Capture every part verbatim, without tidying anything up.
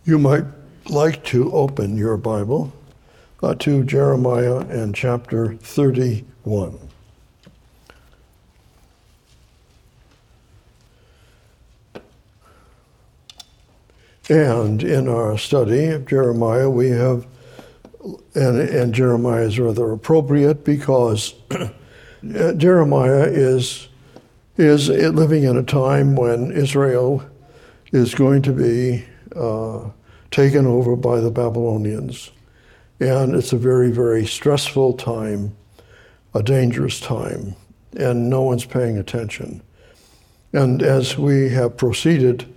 You might like to open your Bible uh, to Jeremiah and chapter thirty-one. And in our study of Jeremiah, we have, and, and Jeremiah is rather appropriate because Jeremiah is, is living in a time when Israel is going to be uh, taken over by the Babylonians. And it's a very, very stressful time, a dangerous time, and no one's paying attention. And as we have proceeded,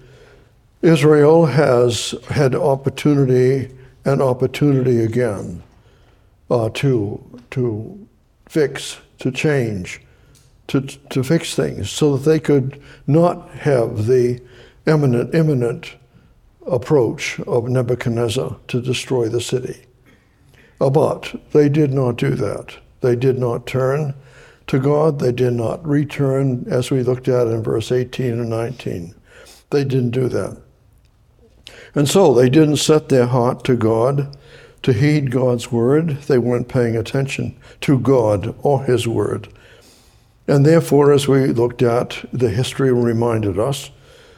Israel has had opportunity and opportunity again uh, to to fix, to change, to to fix things so that they could not have the imminent, imminent approach of Nebuchadnezzar to destroy the city. Uh, but they did not do that. They did not turn to God. They did not return, as we looked at in verse eighteen and nineteen. They didn't do that. And so they didn't set their heart to God, to heed God's word. They weren't paying attention to God or his word. And therefore, as we looked at, the history reminded us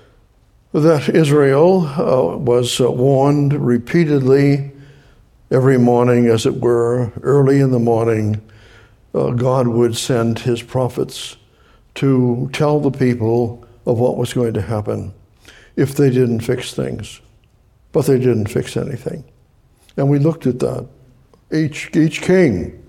that Israel uh, was uh, warned repeatedly every morning, as it were, early in the morning. Uh, God would send his prophets to tell the people of what was going to happen if they didn't fix things. But they didn't fix anything. And we looked at that. Each, each king,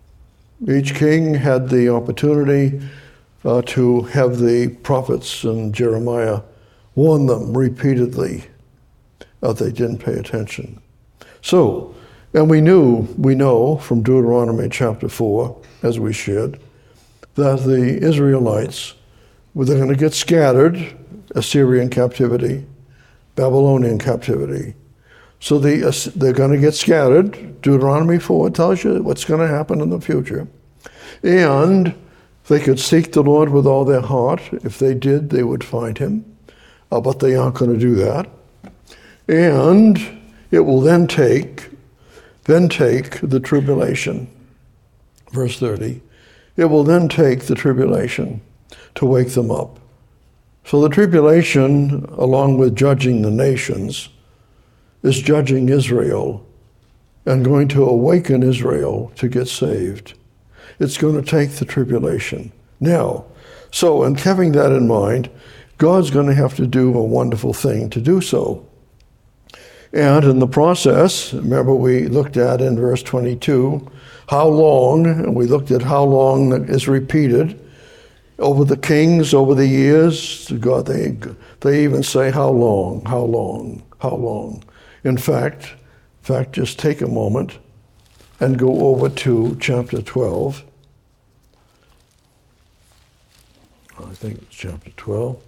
each king had the opportunity uh, to have the prophets and Jeremiah warn them repeatedly that they didn't pay attention. So, and we knew, we know from Deuteronomy chapter four, as we shared, that the Israelites were going to get scattered, Assyrian captivity, Babylonian captivity. So they, they're going to get scattered. Deuteronomy four tells you what's going to happen in the future. And they could seek the Lord with all their heart. If they did, they would find him. Uh, but they aren't going to do that. And it will then take, then take the tribulation. Verse thirty. It will then take the tribulation to wake them up. So the tribulation, along with judging the nations, is judging Israel and going to awaken Israel to get saved. It's going to take the tribulation. Now, so in having that in mind, God's going to have to do a wonderful thing to do so. And in the process, remember we looked at in verse twenty-two, how long, and we looked at how long is repeated over the kings, over the years. God, they, they even say, how long, how long, how long. In fact, in fact, just take a moment and go over to chapter twelve. I think it's chapter twelve.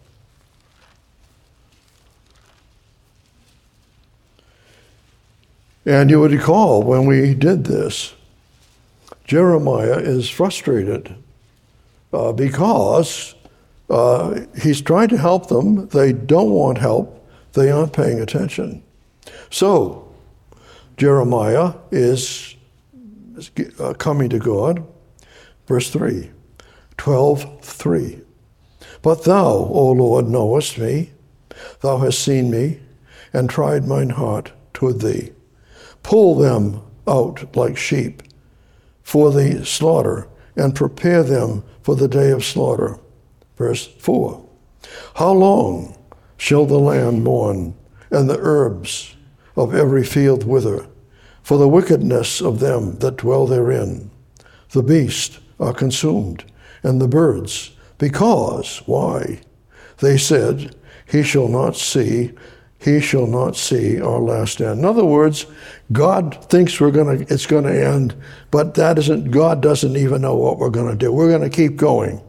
And you would recall when we did this, Jeremiah is frustrated uh, because uh, he's trying to help them. They don't want help. They aren't paying attention. So Jeremiah is uh, coming to God. Verse three, twelve three. But thou, O Lord, knowest me. Thou hast seen me and tried mine heart toward thee. Pull them out like sheep for the slaughter, and prepare them for the day of slaughter. Verse four. How long shall the land mourn, and the herbs of every field wither, for the wickedness of them that dwell therein? The beasts are consumed, and the birds, because, why? They said, he shall not see He shall not see our last end. In other words, God thinks we're gonna, it's going to end, but that isn't. God doesn't even know what we're going to do. We're going to keep going.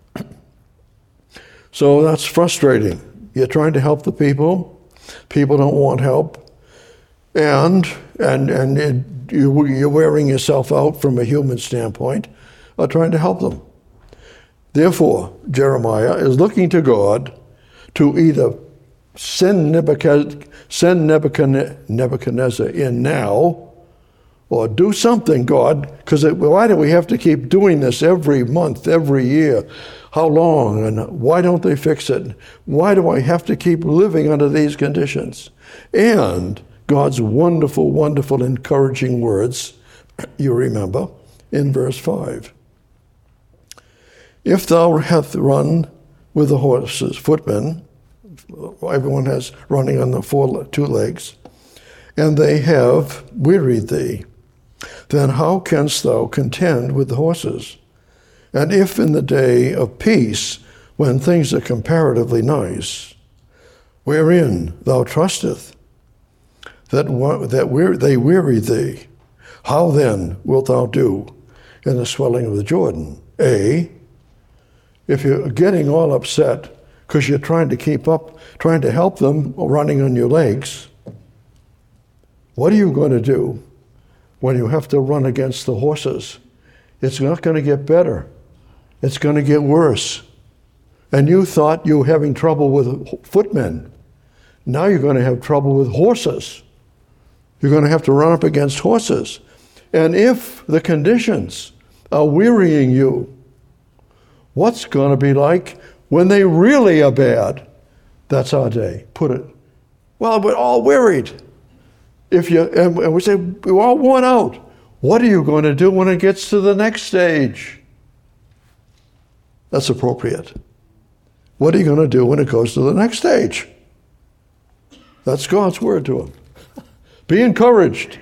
So that's frustrating. You're trying to help the people. People don't want help, and and and it, you, you're wearing yourself out from a human standpoint, uh, trying to help them. Therefore, Jeremiah is looking to God to either send Nebuchadnezzar, send Nebuchadnezzar in now, or do something, God, because why do we have to keep doing this every month, every year? How long? And why don't they fix it? Why do I have to keep living under these conditions? And God's wonderful, wonderful, encouraging words, you remember, in verse five. If thou hast run with the horses, footmen, everyone has running on the four, two legs, and they have wearied thee, then how canst thou contend with the horses? And if in the day of peace, when things are comparatively nice, wherein thou trusteth, that, that wear, they weary thee, how then wilt thou do in the swelling of the Jordan? A, if you're getting all upset because you're trying to keep up, trying to help them running on your legs, what are you going to do when you have to run against the horses? It's not going to get better. It's going to get worse. And you thought you were having trouble with footmen. Now you're going to have trouble with horses. You're going to have to run up against horses. And if the conditions are wearying you, what's going to be like when they really are bad? That's our day. Put it. Well, we're all wearied. If you and we say we're all worn out. What are you going to do when it gets to the next stage? That's appropriate. What are you going to do when it goes to the next stage? That's God's word to him. Be encouraged.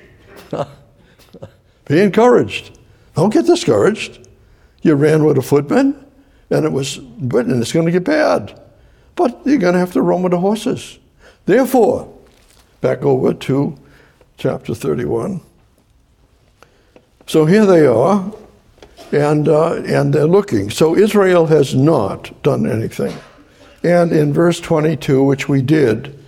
Be encouraged. Don't get discouraged. You ran with a footman, and it was, and it's going to get bad. But you're going to have to run with the horses. Therefore, back over to chapter thirty-one. So here they are, and uh, and they're looking. So Israel has not done anything. And in verse twenty-two, which we did,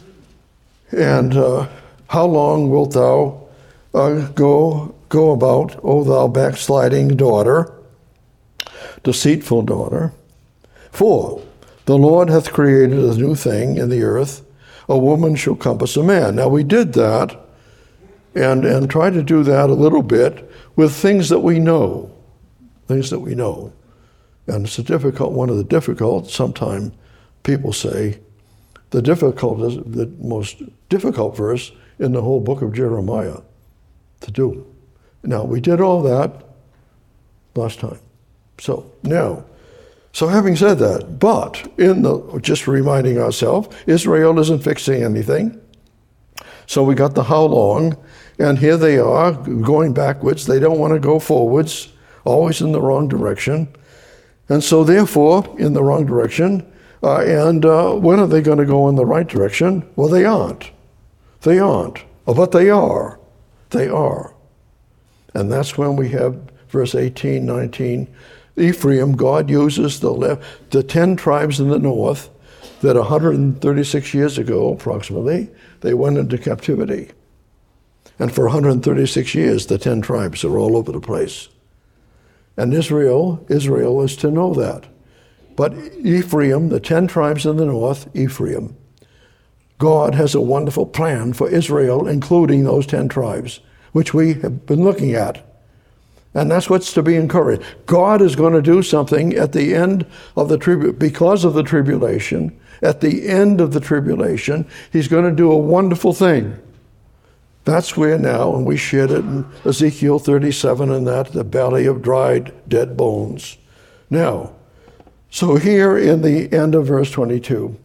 and uh, how long wilt thou uh, go go about, O thou backsliding daughter, deceitful daughter? For the Lord hath created a new thing in the earth, a woman shall compass a man. Now we did that, and and try to do that a little bit with things that we know, things that we know. And it's a difficult, one of the difficult, sometimes people say, the difficult is the most difficult verse in the whole book of Jeremiah to do. Now, we did all that last time. So now, so having said that, but in the, just reminding ourselves, Israel isn't fixing anything. So we got the how long, and here they are going backwards. They don't want to go forwards, always in the wrong direction. And so therefore, in the wrong direction, uh, and uh, when are they going to go in the right direction? Well, they aren't. They aren't. Oh, but they are. They are. And that's when we have verse eighteen, nineteen. Ephraim, God uses the left, the ten tribes in the north that one hundred thirty-six years ago, approximately, they went into captivity. And for one hundred thirty-six years, the ten tribes are all over the place. And Israel, Israel is to know that. But Ephraim, the ten tribes in the north, Ephraim, God has a wonderful plan for Israel, including those ten tribes, which we have been looking at. And that's what's to be encouraged. God is going to do something at the end of the tribulation, because of the tribulation, at the end of the tribulation, he's going to do a wonderful thing. That's where now, and we shared it in Ezekiel thirty-seven and that, the valley of dried dead bones. Now, so here in the end of verse twenty-two,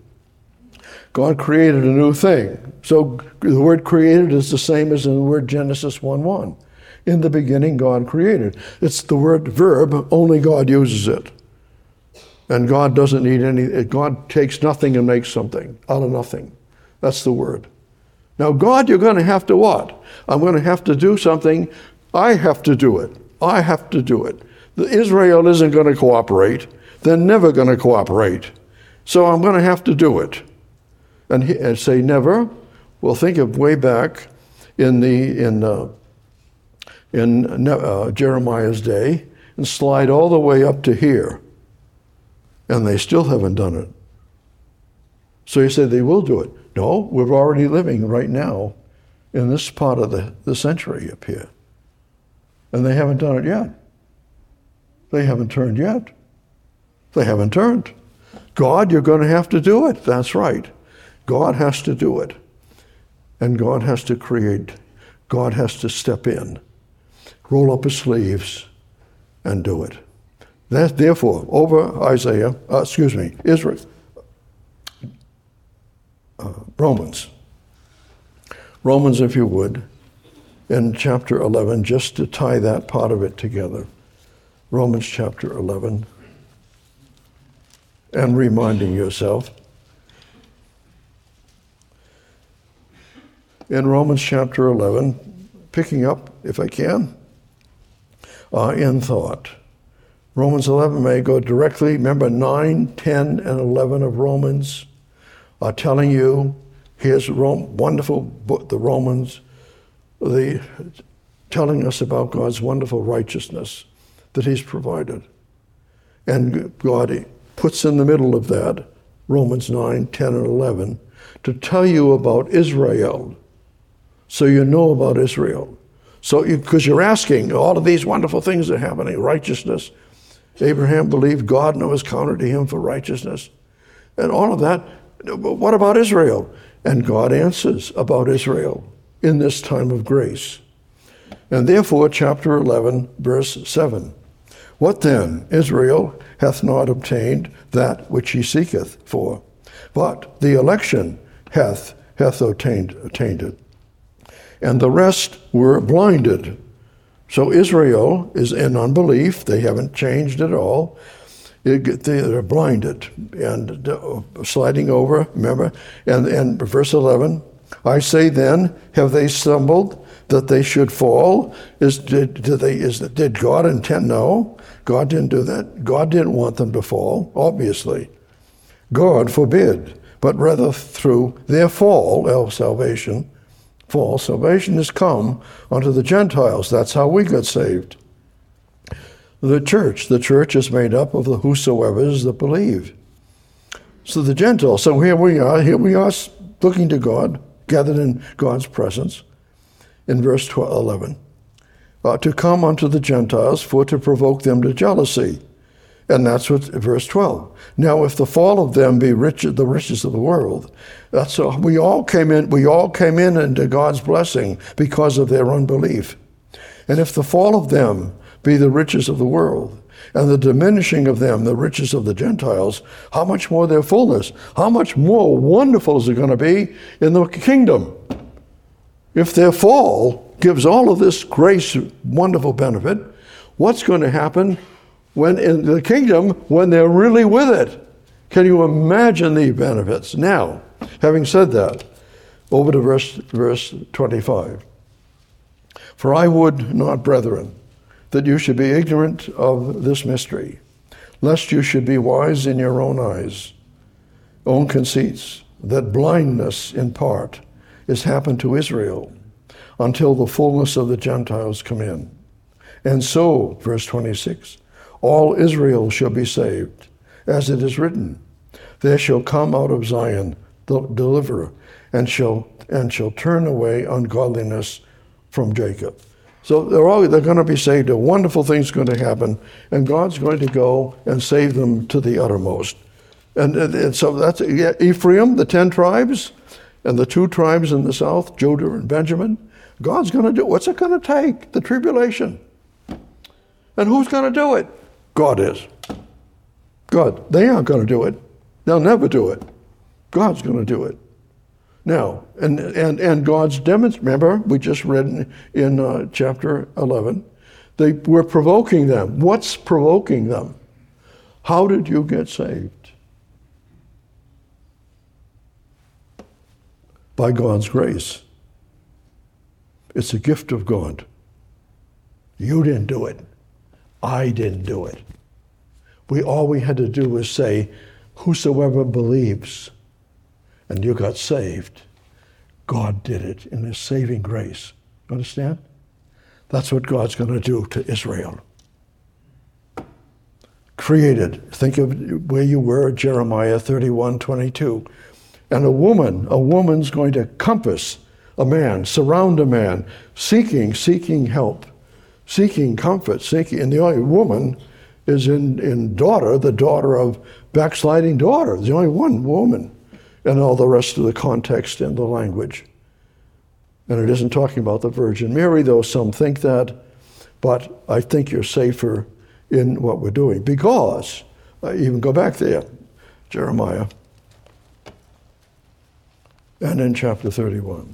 God created a new thing. So the word created is the same as in the word Genesis one one. In the beginning, God created. It's the word verb, only God uses it. And God doesn't need any, God takes nothing and makes something out of nothing. That's the word. Now, God, you're going to have to what? I'm going to have to do something. I have to do it. I have to do it. Israel isn't going to cooperate. They're never going to cooperate. So I'm going to have to do it. And, he, and say never. Well, think of way back in the in uh, in uh, Jeremiah's day, and slide all the way up to here, and they still haven't done it. So you say they will do it. No, we're already living right now in this part of the, the century up here. And they haven't done it yet. They haven't turned yet. They haven't turned. God, you're going to have to do it. That's right. God has to do it. And God has to create. God has to step in, roll up his sleeves, and do it. That, therefore, over Isaiah, uh, excuse me, Israel, uh, Romans. Romans, if you would, in chapter eleven, just to tie that part of it together. Romans chapter eleven. And reminding yourself. In Romans chapter eleven, picking up, if I can, uh, in thought. Romans eleven may go directly, remember nine, ten, and eleven of Romans are telling you, here's Rome, wonderful book, the Romans, the, telling us about God's wonderful righteousness that he's provided. And God puts in the middle of that, Romans nine, ten, and eleven, to tell you about Israel, so you know about Israel. So, because you, you're asking, all of these wonderful things are happening, righteousness. Abraham believed God and it was counted to him for righteousness. And all of that, but what about Israel? And God answers about Israel in this time of grace. And therefore, chapter eleven, verse seven. What then? Israel hath not obtained that which he seeketh for, but the election hath hath obtained, obtained it. And the rest were blinded. So Israel is in unbelief. They haven't changed at all. They're blinded and sliding over, remember? And, and verse eleven, I say then, have they stumbled that they should fall? Is did, did they is did God intend? No, God didn't do that. God didn't want them to fall, obviously. God forbid, but rather through their fall, our salvation, fall, salvation has come unto the Gentiles. That's how we got saved. The church, the church is made up of the whosoever's that believe. So the Gentiles, so here we are, here we are looking to God, gathered in God's presence, in verse eleven, uh, to come unto the Gentiles for to provoke them to jealousy. And that's what verse twelve. Now, if the fall of them be rich, the riches of the world, that's so we all came in. We all came in into God's blessing because of their unbelief. And if the fall of them be the riches of the world, and the diminishing of them the riches of the Gentiles, how much more their fullness? How much more wonderful is it going to be in the kingdom? If their fall gives all of this grace, wonderful benefit, what's going to happen when in the kingdom, when they're really with it? Can you imagine the benefits? Now, having said that, over to verse, verse twenty-five. For I would not, brethren, that you should be ignorant of this mystery, lest you should be wise in your own eyes, own conceits, that blindness in part is happened to Israel, until the fullness of the Gentiles come in. And so, verse twenty-six, all Israel shall be saved, as it is written, there shall come out of Zion the deliverer, and shall and shall turn away ungodliness from Jacob. So they're all they're going to be saved. A wonderful thing's going to happen, and God's going to go and save them to the uttermost. And, and, and so that's yeah, Ephraim, the ten tribes, and the two tribes in the south, Judah and Benjamin. God's going to do. What's it going to take? The tribulation. And who's going to do it? God is. God. They aren't going to do it. They'll never do it. God's going to do it. Now, and and and God's demonstrated. Remember, we just read in, in uh, chapter eleven, they were provoking them. What's provoking them? How did you get saved? By God's grace. It's a gift of God. You didn't do it. I didn't do it. We all we had to do was say, whosoever believes, and you got saved. God did it in his saving grace. Understand? That's what God's going to do to Israel. Created. Think of where you were, Jeremiah thirty-one twenty-two. And a woman, a woman's going to compass a man, surround a man, seeking, seeking help, seeking comfort, seeking. And the only woman is in, in daughter, the daughter of backsliding daughter. There's only one woman, and all the rest of the context and the language. And it isn't talking about the Virgin Mary, though some think that, but I think you're safer in what we're doing. Because, uh, even go back there, Jeremiah, and in chapter thirty-one.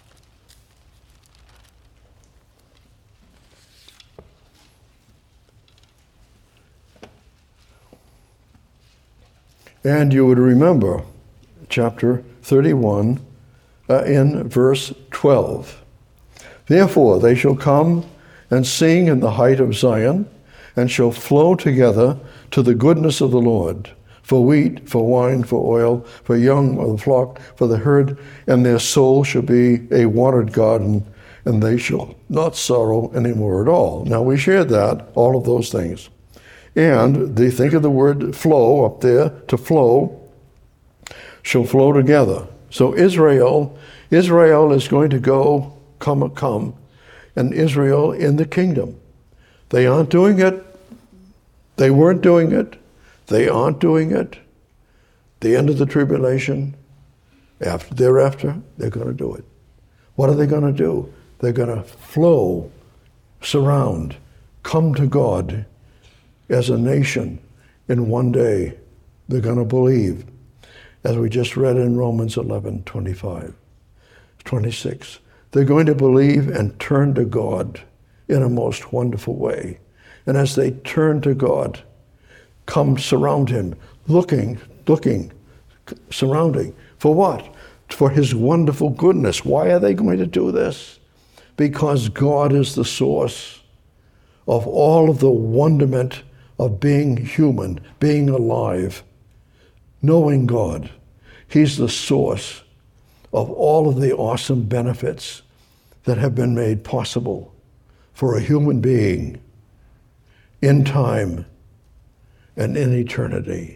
And you would remember chapter thirty-one uh, in verse twelve. Therefore they shall come and sing in the height of Zion, and shall flow together to the goodness of the Lord, for wheat, for wine, for oil, for young of the flock, for the herd, and their soul shall be a watered garden, and they shall not sorrow any more at all. Now we shared that, all of those things. And they think of the word flow up there, to flow, shall flow together. So Israel, Israel is going to go, come, come, and Israel in the kingdom. They aren't doing it. They weren't doing it. They aren't doing it. The end of the tribulation, after thereafter, they're going to do it. What are they going to do? They're going to flow, surround, come to God as a nation in one day. They're going to believe, as we just read in Romans eleven, twenty-five, twenty-six. They're going to believe and turn to God in a most wonderful way. And as they turn to God, come surround him, looking, looking, surrounding. For what? For his wonderful goodness. Why are they going to do this? Because God is the source of all of the wonderment of being human, being alive, knowing God. He's the source of all of the awesome benefits that have been made possible for a human being in time and in eternity.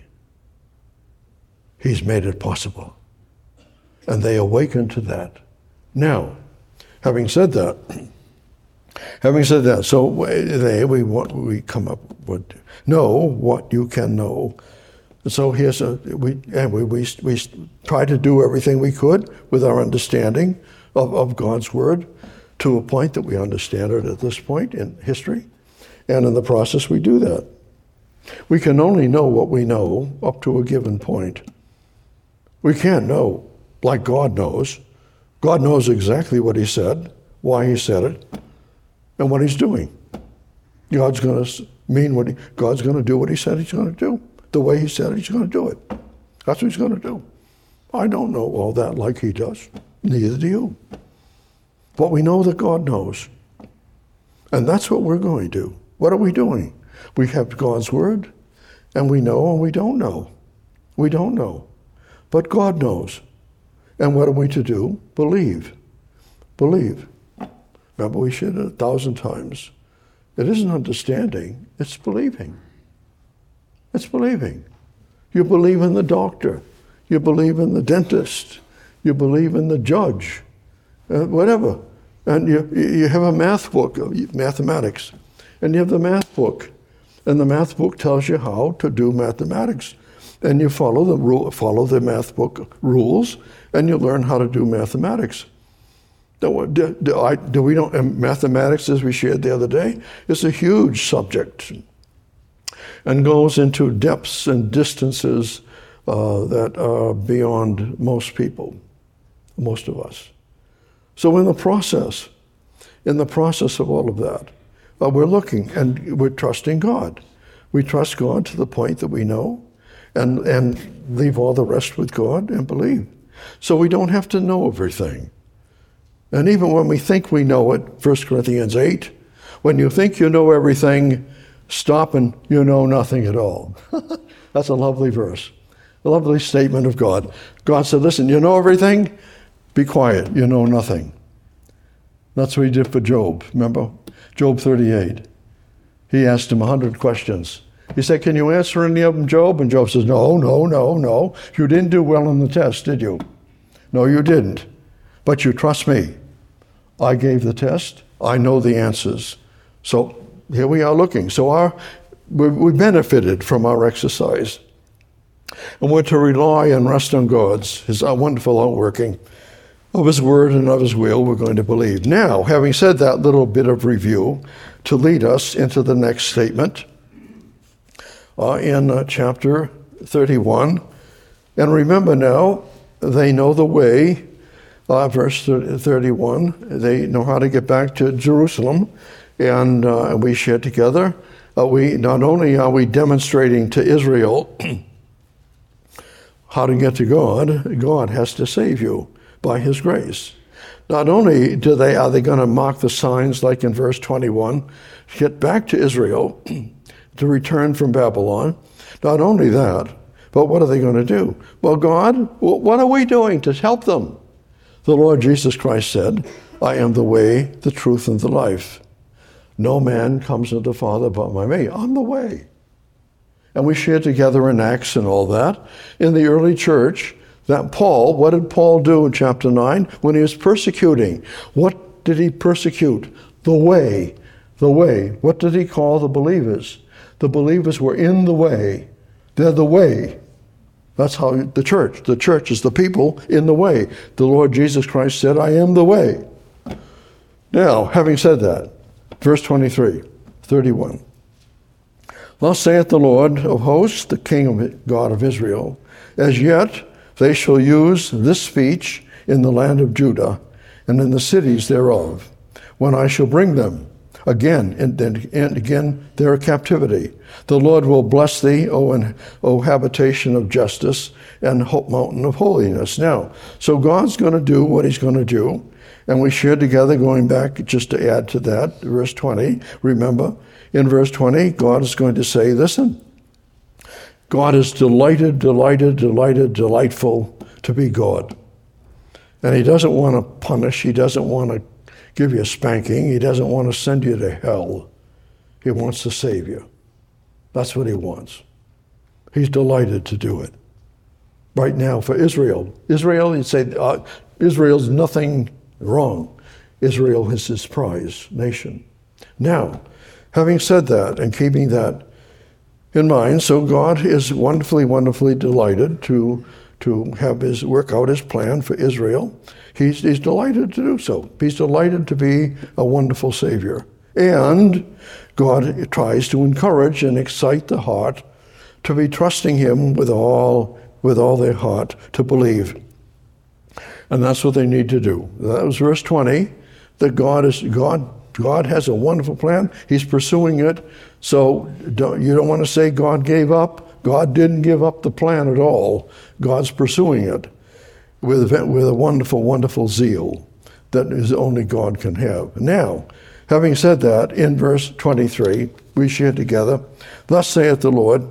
He's made it possible. And they awaken to that. Now, having said that, having said that, so they, we what we come up with, know what you can know. So here's a, we, and we, we, we try to do everything we could with our understanding of, of God's Word to a point that we understand it at this point in history. And in the process, we do that. We can only know what we know up to a given point. We can't know like God knows. God knows exactly what he said, why he said it, and what he's doing. God's going to mean what he, God's going to do what he said he's going to do. The way he said he's going to do it. That's what he's going to do. I don't know all that like he does. Neither do you. But we know that God knows. And that's what we're going to do. What are we doing? We have God's Word, and we know and we don't know. We don't know. But God knows. And what are we to do? Believe. Believe. Remember, we said it a thousand times. It isn't understanding, it's believing. It's believing. You believe in the doctor. You believe in the dentist. You believe in the judge. Uh, whatever. And you, you have a math book, mathematics. And you have the math book. And the math book tells you how to do mathematics. And you follow the rule, follow the math book rules, and you learn how to do mathematics. Do, do, do, I, do we don't, and mathematics, as we shared the other day, is a huge subject and goes into depths and distances uh, that are beyond most people, most of us. So in the process, in the process of all of that, uh, we're looking and we're trusting God. We trust God to the point that we know and, and leave all the rest with God and believe. So we don't have to know everything. And even when we think we know it, First Corinthians eight, when you think you know everything, stop and you know nothing at all. That's a lovely verse, a lovely statement of God. God said, listen, you know everything? Be quiet, you know nothing. That's what he did for Job, remember? Job thirty-eight. He asked him a hundred questions, He said, can you answer any of them, Job? And Job says, no, no, no, no. You didn't do well in the test, did you? No, you didn't. But you trust me. I gave the test. I know the answers. So here we are looking. So our we, we benefited from our exercise. And we're to rely and rest on God's, his wonderful outworking of his word and of his will. We're going to believe. Now, having said that little bit of review, to lead us into the next statement uh, in uh, chapter thirty-one. And remember now, they know the way, uh, verse thirty-one, they know how to get back to Jerusalem, and uh, we share together. Uh, we not only are we demonstrating to Israel how to get to God, God has to save you by his grace. Not only do they are they going to mark the signs like in verse twenty-one, get back to Israel to return from Babylon. Not only that, but what are they going to do? Well, God, what are we doing to help them? The Lord Jesus Christ said, I am the way, the truth, and the life. No man comes to the Father but by me. I'm the way. And we share together in Acts and all that. In the early church, that Paul, what did Paul do in chapter nine? When he was persecuting, what did he persecute? The way. The way. What did he call the believers? The believers were in the way. They're the way. That's how the church, the church is the people in the way. The Lord Jesus Christ said, I am the way. Now, having said that, verse twenty-three, thirty-one. Thus saith the Lord of hosts, the King of God of Israel, as yet they shall use this speech in the land of Judah and in the cities thereof, when I shall bring them again and, and, and again their captivity. The Lord will bless thee, O, and, o habitation of justice, and hope mountain of holiness. Now, so God's going to do what he's going to do, and we share together, going back just to add to that, verse twenty. Remember, in verse twenty, God is going to say, listen, God is delighted, delighted, delighted, delightful to be God. And he doesn't want to punish. He doesn't want to give you a spanking. He doesn't want to send you to hell. He wants to save you. That's what he wants. He's delighted to do it. Right now for Israel. Israel, you'd say, uh, Israel's nothing wrong. Israel is his prize nation. Now, having said that and keeping that in mind, so God is wonderfully, wonderfully delighted to, to have his work out his plan for Israel. He's, he's delighted to do so. He's delighted to be a wonderful Savior. And God tries to encourage and excite the heart to be trusting him with all, with all their heart, to believe. And that's what they need to do. That was verse twenty, that God is God. God has a wonderful plan. He's pursuing it. So don't, you don't want to say God gave up. God didn't give up the plan at all. God's pursuing it with, with a wonderful, wonderful zeal that is only God can have. Now, having said that, in verse twenty-three, we share together, thus saith the Lord,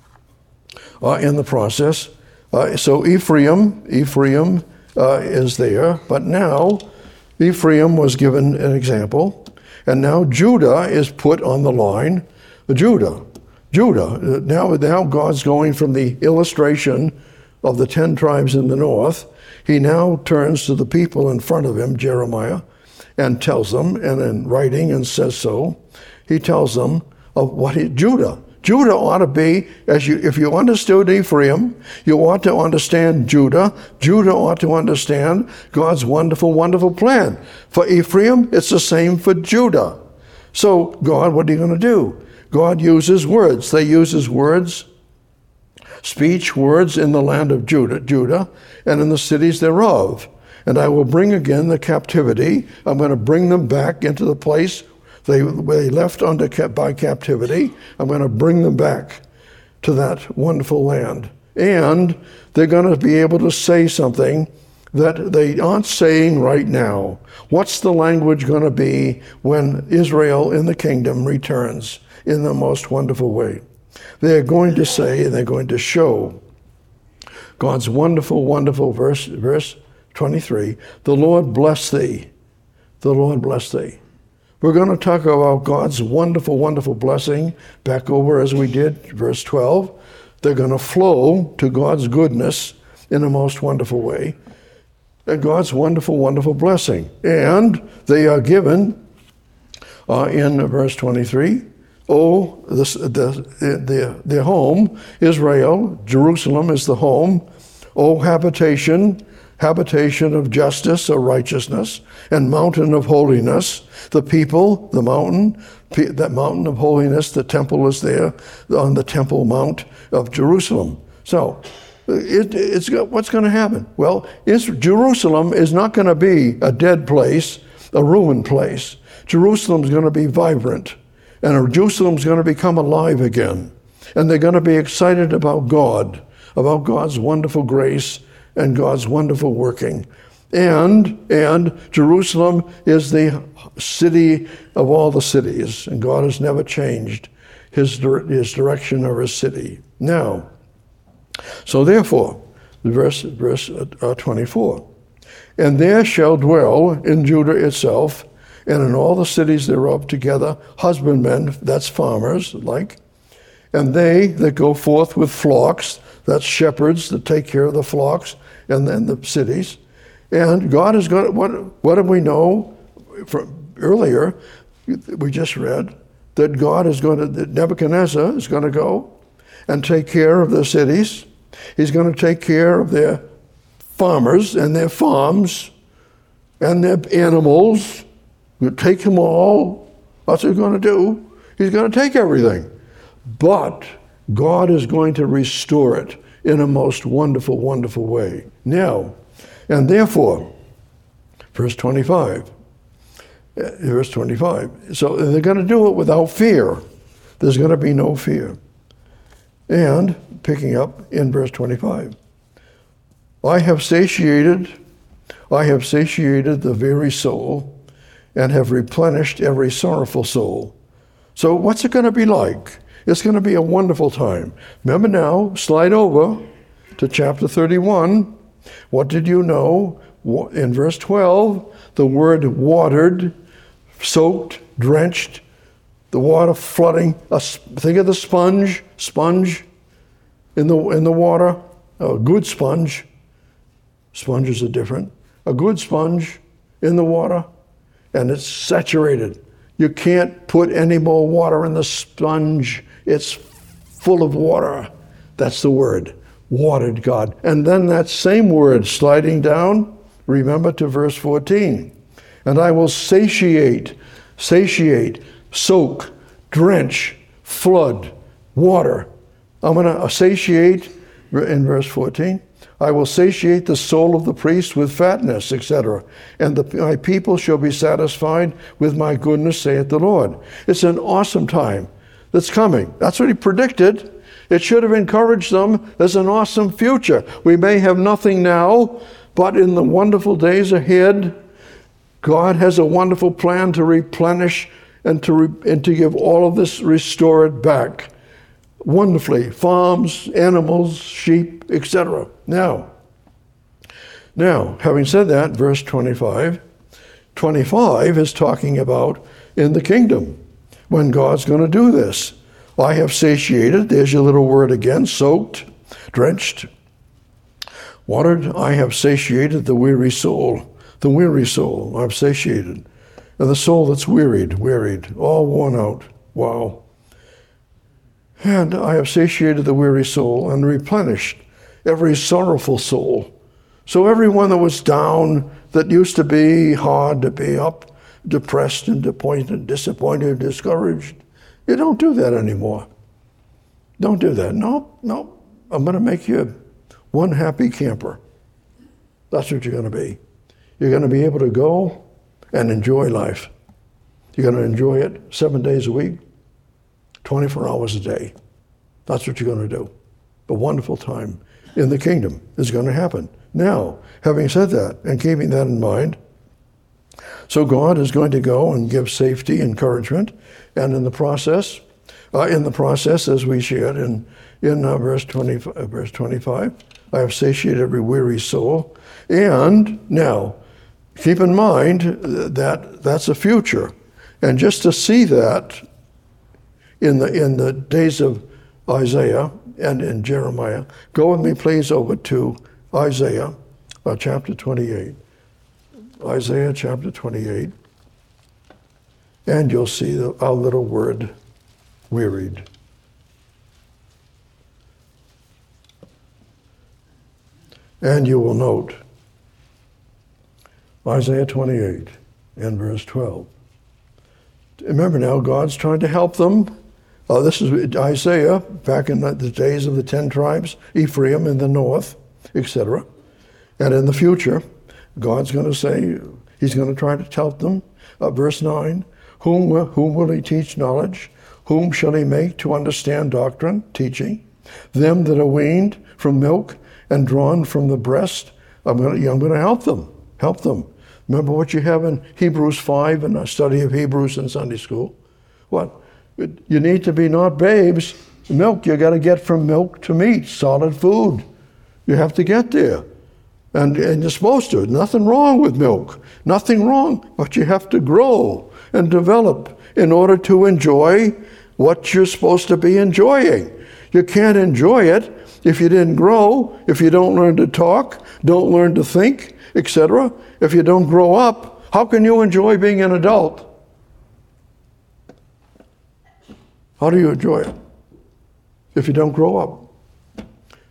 uh, in the process. Uh, so Ephraim, Ephraim uh, is there, but now Ephraim was given an example. And now Judah is put on the line. Judah, Judah. Now, now God's going from the illustration of the ten tribes in the north. He now turns to the people in front of him, Jeremiah, and tells them, and in writing and says so, he tells them of what he, Judah. Judah ought to be, as you, if you understood Ephraim, you ought to understand Judah. Judah ought to understand God's wonderful, wonderful plan. For Ephraim, it's the same for Judah. So God, what are you going to do? God uses words. They use his words, speech, words in the land of Judah, Judah, and in the cities thereof. And I will bring again the captivity. I'm going to bring them back into the place They, they left under by captivity. I'm going to bring them back to that wonderful land. And they're going to be able to say something that they aren't saying right now. What's the language going to be when Israel in the kingdom returns in the most wonderful way? They're going to say, and they're going to show God's wonderful, wonderful verse, verse twenty-three, the Lord bless thee. The Lord bless thee. We're going to talk about God's wonderful, wonderful blessing back over as we did, verse twelve. They're going to flow to God's goodness in a most wonderful way. And God's wonderful, wonderful blessing. And they are given uh, in verse twenty-three, oh, this, the, the, the home, Israel, Jerusalem is the home, oh, habitation, habitation of justice or righteousness, and mountain of holiness. The people, the mountain, that mountain of holiness, the temple is there on the Temple Mount of Jerusalem. So, it, it's what's going to happen? Well, it's, Jerusalem is not going to be a dead place, a ruined place. Jerusalem's going to be vibrant, and Jerusalem's going to become alive again. And they're going to be excited about God, about God's wonderful grace and God's wonderful working. And, and Jerusalem is the city of all the cities, and God has never changed his, his direction or his city. Now, so therefore, verse, verse uh, twenty-four, and there shall dwell in Judah itself, and in all the cities thereof together, husbandmen, that's farmers, like, and they that go forth with flocks, that's shepherds that take care of the flocks and then the cities. And God is going to, what, what do we know from earlier, we just read, that God is going to, that Nebuchadnezzar is going to go and take care of the cities. He's going to take care of their farmers and their farms and their animals. He'll take them all. That's what he's going to do. He's going to take everything. But God is going to restore it in a most wonderful, wonderful way. Now, and therefore, verse twenty-five, verse twenty-five, so they're going to do it without fear. There's going to be no fear. And, picking up in verse twenty-five, I have satiated, I have satiated the weary soul, and have replenished every sorrowful soul. So what's it going to be like? It's going to be a wonderful time. Remember now, slide over to chapter thirty-one. What did you know? In verse twelve, the word watered, soaked, drenched, the water flooding. Think of the sponge, sponge in the in the water, a good sponge. Sponges are different. A good sponge in the water, and it's saturated. You can't put any more water in the sponge. It's full of water. That's the word, watered God. And then that same word sliding down, remember to verse fourteen. And I will satiate, satiate, soak, drench, flood, water. I'm going to satiate, in verse fourteen, I will satiate the soul of the priest with fatness, et cetera. And the, my people shall be satisfied with my goodness, saith the Lord. It's an awesome time that's coming. That's what he predicted. It should have encouraged them. There's an awesome future. We may have nothing now, but in the wonderful days ahead, God has a wonderful plan to replenish and to, re- and to give all of this, restore it back. Wonderfully, farms, animals, sheep, et cetera. Now, now, having said that, verse twenty-five, twenty-five is talking about in the kingdom, when God's going to do this. I have satiated, there's your little word again, soaked, drenched, watered. I have satiated the weary soul, the weary soul I've satiated. And the soul that's wearied, wearied, all worn out. Wow. And I have satiated the weary soul and replenished every sorrowful soul. So everyone that was down, that used to be hard to be up, depressed and disappointed, disappointed, discouraged, you don't do that anymore. Don't do that. No, no. I'm going to make you one happy camper. That's what you're going to be. You're going to be able to go and enjoy life. You're going to enjoy it seven days a week, twenty-four hours a day. That's what you're going to do. A wonderful time in the kingdom is going to happen. Now, having said that and keeping that in mind, so God is going to go and give safety, encouragement, and in the process, uh, in the process, as we shared in in uh, verse twenty, uh, verse twenty-five, I have satiated every weary soul. And now, keep in mind that that's a future. And just to see that in the in the days of Isaiah and in Jeremiah, go with me please over to Isaiah uh, chapter twenty-eight. Isaiah chapter twenty-eight. And you'll see the, our little word, wearied. And you will note Isaiah twenty-eight and verse twelve. Remember now, God's trying to help them. Uh, this is Isaiah back in the days of the ten tribes, Ephraim in the north, et cetera. And in the future, God's going to say, he's going to try to help them. Uh, verse nine, whom, whom will he teach knowledge? Whom shall he make to understand doctrine, teaching? Them that are weaned from milk and drawn from the breast, I'm going to, I'm going to help them, help them. Remember what you have in Hebrews five in a study of Hebrews in Sunday school? What? You need to be not babes. Milk, you got to get from milk to meat, solid food. You have to get there. And, and you're supposed to. Nothing wrong with milk. Nothing wrong. But you have to grow and develop in order to enjoy what you're supposed to be enjoying. You can't enjoy it if you didn't grow, if you don't learn to talk, don't learn to think, et cetera. If you don't grow up, how can you enjoy being an adult? How do you enjoy it if you don't grow up?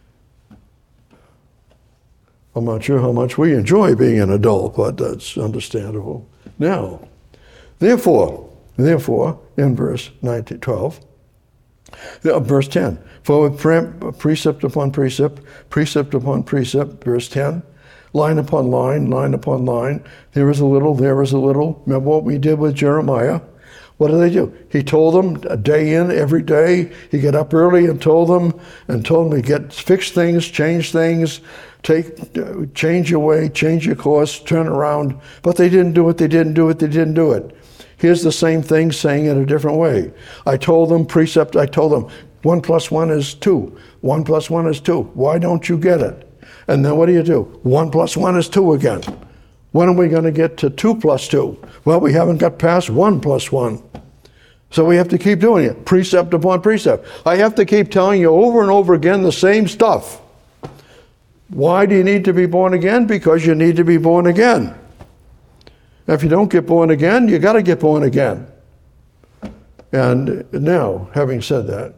I'm not sure how much we enjoy being an adult, but that's understandable. Now, therefore, therefore, in verse nineteen, twelve, verse ten, for with precept upon precept, precept upon precept, verse ten, line upon line, line upon line, there is a little, there is a little. Remember what we did with Jeremiah? What did they do? He told them a day in, every day. He got up early and told them, and told them to get fix things, change things, take, change your way, change your course, turn around. But they didn't do it. They didn't do it. They didn't do it. Here's the same thing, saying it a different way. I told them precept. I told them one plus one is two. One plus one is two. Why don't you get it? And then what do you do? One plus one is two again. When are we going to get to two plus two? Well, we haven't got past one plus one. So we have to keep doing it, precept upon precept. I have to keep telling you over and over again the same stuff. Why do you need to be born again? Because you need to be born again. If you don't get born again, you got to get born again. And now, having said that,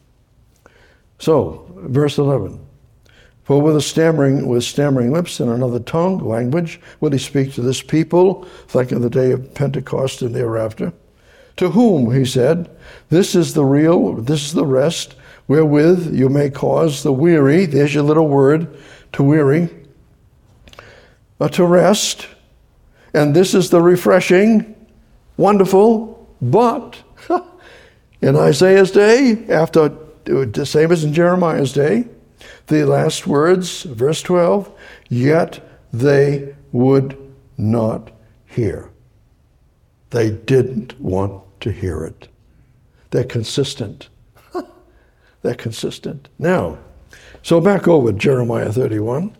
so, verse eleven. For with a stammering, with stammering lips and another tongue, language, will he speak to this people, like in the day of Pentecost and thereafter. To whom, he said, this is the real, this is the rest, wherewith you may cause the weary, there's your little word, to weary, uh, to rest, and this is the refreshing, wonderful, but in Isaiah's day, after, the same as in Jeremiah's day, the last words, verse twelve, yet they would not hear. They didn't want to hear it. They're consistent. They're consistent. Now, so back over Jeremiah thirty-one.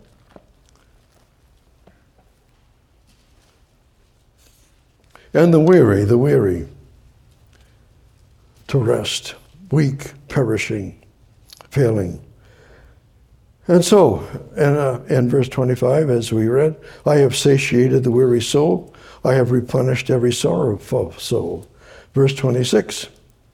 And the weary, the weary, to rest, weak, perishing, failing. And so, in, uh, in verse twenty-five, as we read, I have satiated the weary soul. I have replenished every sorrowful soul. Verse twenty-six,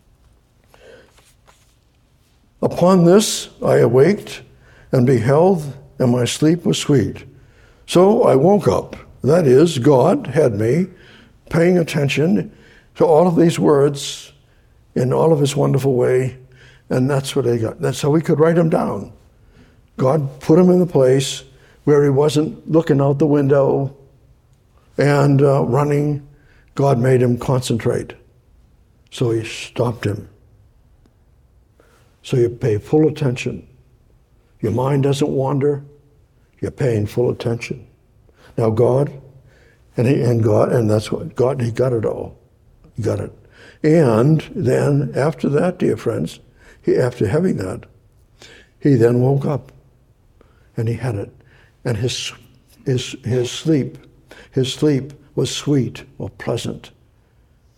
upon this I awaked and beheld, and my sleep was sweet. So I woke up. That is, God had me paying attention to all of these words in all of his wonderful way, and that's what I got. That's how we could write them down. God put him in the place where he wasn't looking out the window and uh, running. God made him concentrate. So he stopped him. So you pay full attention. Your mind doesn't wander. You're paying full attention. Now God, and he, and God, and that's what God, he got it all. He got it. And then after that, dear friends, he, after having that, he then woke up. And he had it. And his, his, his sleep, his sleep was sweet or pleasant.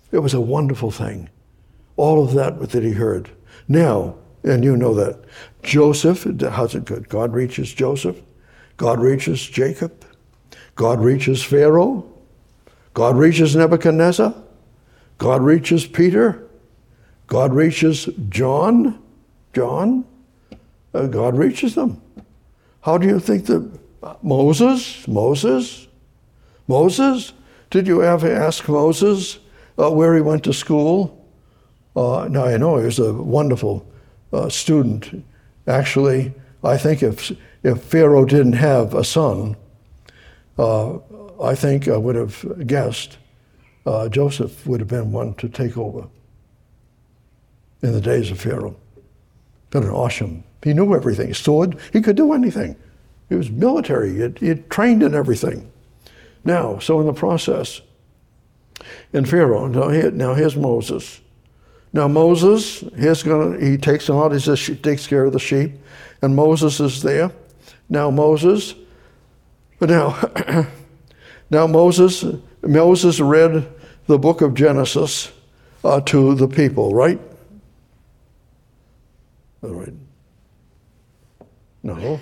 It was a wonderful thing. All of that that he heard. Now, and you know that, Joseph, how's it good? God reaches Joseph. God reaches Jacob. God reaches Pharaoh. God reaches Nebuchadnezzar. God reaches Peter. God reaches John. John. Uh, God reaches them. How do you think that uh, Moses, Moses, Moses, did you ever ask Moses uh, where he went to school? Uh, now I know he was a wonderful uh, student. Actually, I think if if Pharaoh didn't have a son, uh, I think I would have guessed uh, Joseph would have been one to take over in the days of Pharaoh. Got an awesome. He knew everything. Sword. He could do anything. He was military. He had, he had trained in everything. Now, so in the process, in Pharaoh, now, here, now here's Moses. Now Moses, he's gonna, he takes him out, he says, he takes care of the sheep, and Moses is there. Now Moses, but now, now Moses, Moses read the book of Genesis uh, to the people, right? All right. No.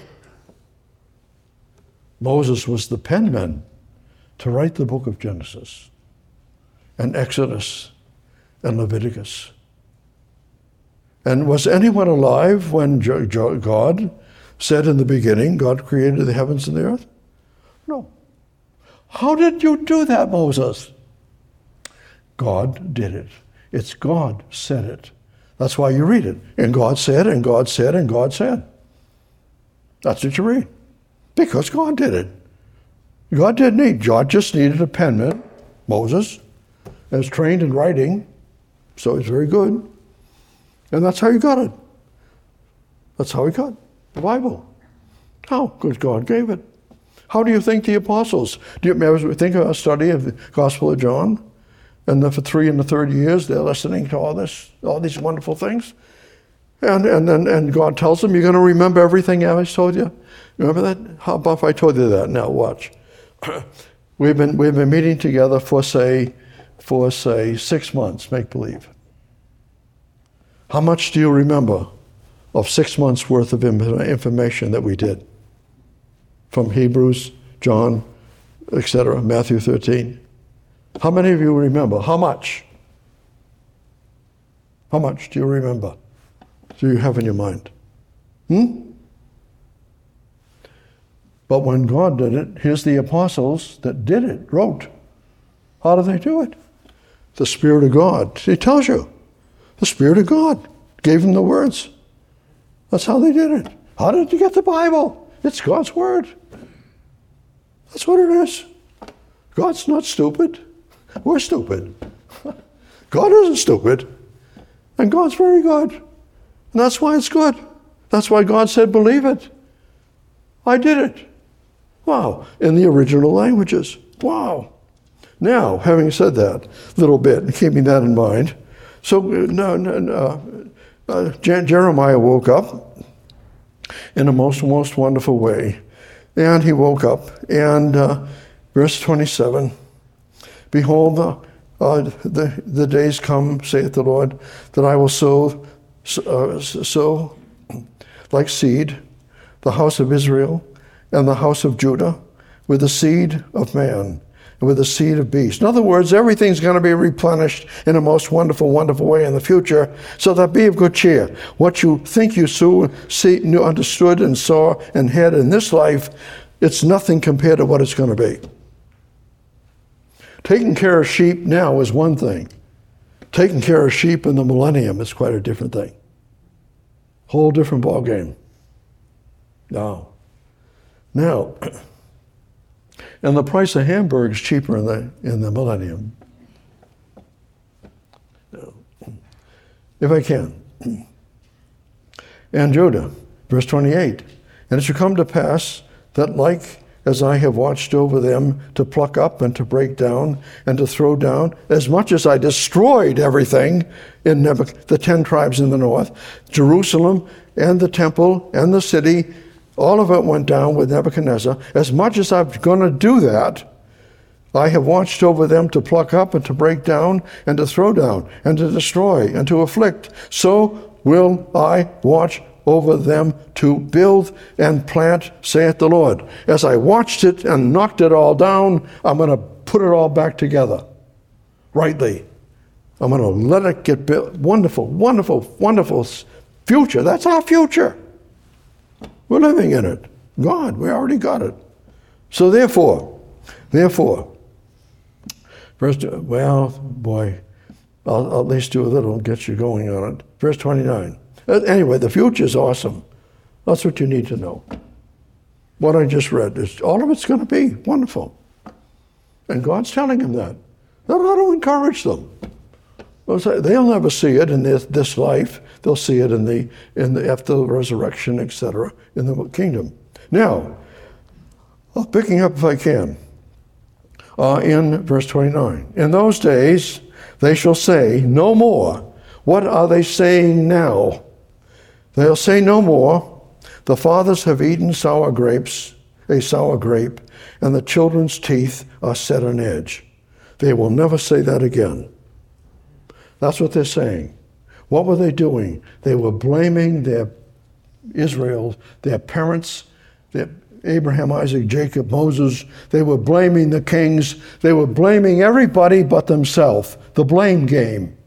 Moses was the penman to write the book of Genesis and Exodus and Leviticus. And was anyone alive when God said in the beginning, God created the heavens and the earth? No. How did you do that, Moses? God did it. It's God said it. That's why you read it. And God said, and God said, and God said. That's what you read. Because God did it. God didn't need, God just needed a penman, Moses, as trained in writing, so he's very good. And that's how you got it. That's how he got the Bible. How? Because God gave it. How do you think the apostles, do you ever think of a study of the Gospel of John? And then for three and the third years, they're listening to all this, all these wonderful things. And and then and God tells them, you're going to remember everything I told you. Remember that? How about if I told you that? Now watch. we've been we've been meeting together for say for say six months, make believe. How much do you remember of six months worth of information that we did? From Hebrews, John, et cetera, Matthew thirteen. How many of you remember? How much? How much do you remember? Do you have in your mind? Hmm? But when God did it, here's the apostles that did it, wrote. How did they do it? The Spirit of God. He tells you. The Spirit of God gave them the words. That's how they did it. How did you get the Bible? It's God's Word. That's what it is. God's not stupid. We're stupid. God isn't stupid. And God's very good. And that's why it's good. That's why God said, believe it. I did it. Wow. In the original languages. Wow. Now, having said that little bit, keeping that in mind, so no, no, uh, uh, Jeremiah woke up in a most, most wonderful way. And he woke up, and uh, verse twenty-seven, behold, the, uh, the, the days come, saith the Lord, that I will sow, uh, sow like seed the house of Israel and the house of Judah with the seed of man and with the seed of beast. In other words, everything's going to be replenished in a most wonderful, wonderful way in the future, so that be of good cheer. What you think you saw, see, knew, understood and saw and had in this life, it's nothing compared to what it's going to be. Taking care of sheep now is one thing. Taking care of sheep in the millennium is quite a different thing. Whole different ball game. Now, now, and the price of hamburgers cheaper in the in the millennium. If I can. And Judah, verse twenty-eight. And it shall come to pass that like as I have watched over them to pluck up and to break down and to throw down, as much as I destroyed everything in Nebuch- the ten tribes in the north, Jerusalem and the temple and the city, all of it went down with Nebuchadnezzar. As much as I'm going to do that, I have watched over them to pluck up and to break down and to throw down and to destroy and to afflict. So will I watch over them to build and plant, saith the Lord. As I watched it and knocked it all down, I'm going to put it all back together rightly. I'm going to let it get built. Wonderful, wonderful, wonderful future. That's our future. We're living in it. God, we already got it. So therefore, therefore, first, well, boy, I'll, I'll at least do a little, get you going on it. Verse twenty-nine. Anyway, the future is awesome. That's what you need to know. What I just read, is all of it's going to be wonderful. And God's telling him that. That ought to encourage them. They'll never see it in this, this life. They'll see it in the in the after the resurrection, et cetera, in the kingdom. Now, I'm picking up if I can. Uh, in verse twenty-nine, in those days they shall say no more. What are they saying now? They'll say no more. The fathers have eaten sour grapes, a sour grape, and the children's teeth are set on edge. They will never say that again. That's what they're saying. What were they doing? They were blaming their Israel, their parents, their Abraham, Isaac, Jacob, Moses. They were blaming the kings. They were blaming everybody but themselves. The blame game.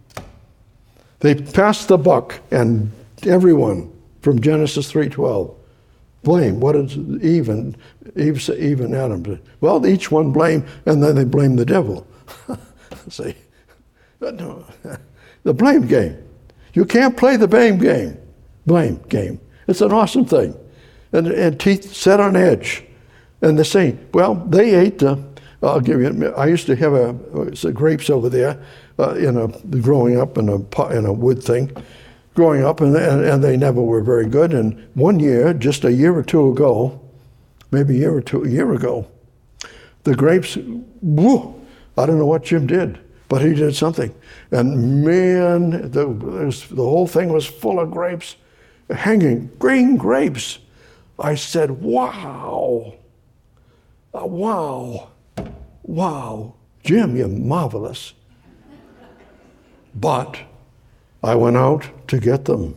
They passed the buck, and everyone from Genesis three twelve. Blame. What is Eve and Eve, Eve and Adam? Well, each one blame, and then they blame the devil. See, no, the blame game. You can't play the blame game. Blame game. It's an awesome thing, and, and teeth set on edge. And they're saying, well, they ate the. I'll give you. I used to have a, a grapes over there, uh, in a growing up in a in a wood thing. Growing up, and, and, and they never were very good. And one year, just a year or two ago, maybe a year or two, a year ago, the grapes, whoo, I don't know what Jim did, but he did something. And man, the, the whole thing was full of grapes, hanging, green grapes. I said, wow, uh, wow, wow, Jim, you're marvelous. But I went out to get them.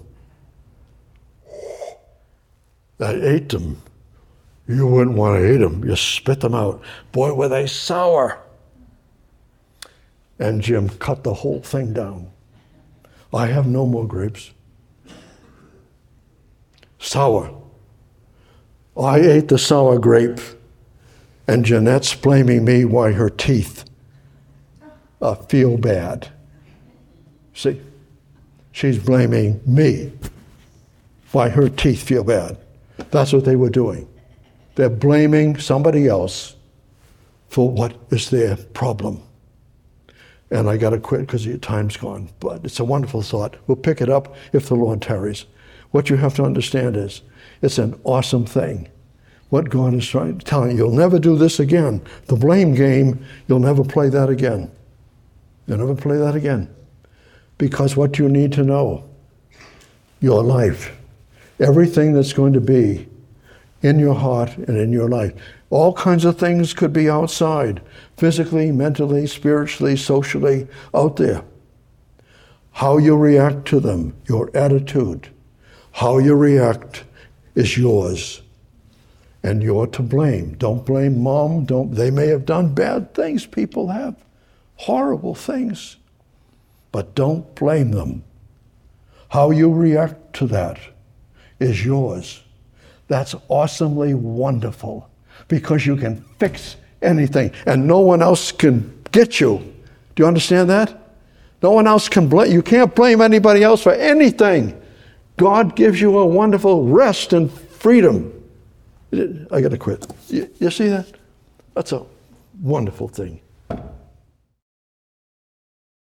I ate them. You wouldn't want to eat them. You spit them out. Boy, were they sour. And Jim cut the whole thing down. I have no more grapes. Sour. I ate the sour grape, and Jeanette's blaming me why her teeth uh, feel bad. See? She's blaming me why her teeth feel bad. That's what they were doing. They're blaming somebody else for what is their problem. And I got to quit because your time's gone. But it's a wonderful thought. We'll pick it up if the Lord tarries. What you have to understand is it's an awesome thing. What God is trying to tell you, you'll never do this again. The blame game, you'll never play that again. You'll never play that again. Because what you need to know, your life, everything that's going to be in your heart and in your life, all kinds of things could be outside, physically, mentally, spiritually, socially, out there. How you react to them, your attitude, how you react is yours. And you're to blame. Don't blame mom. Don't. They may have done bad things. People have horrible things. But don't blame them. How you react to that is yours. That's awesomely wonderful because you can fix anything and no one else can get you. Do you understand that? No one else can blame. You can't blame anybody else for anything. God gives you a wonderful rest and freedom. I got to quit. You, you see that? That's a wonderful thing.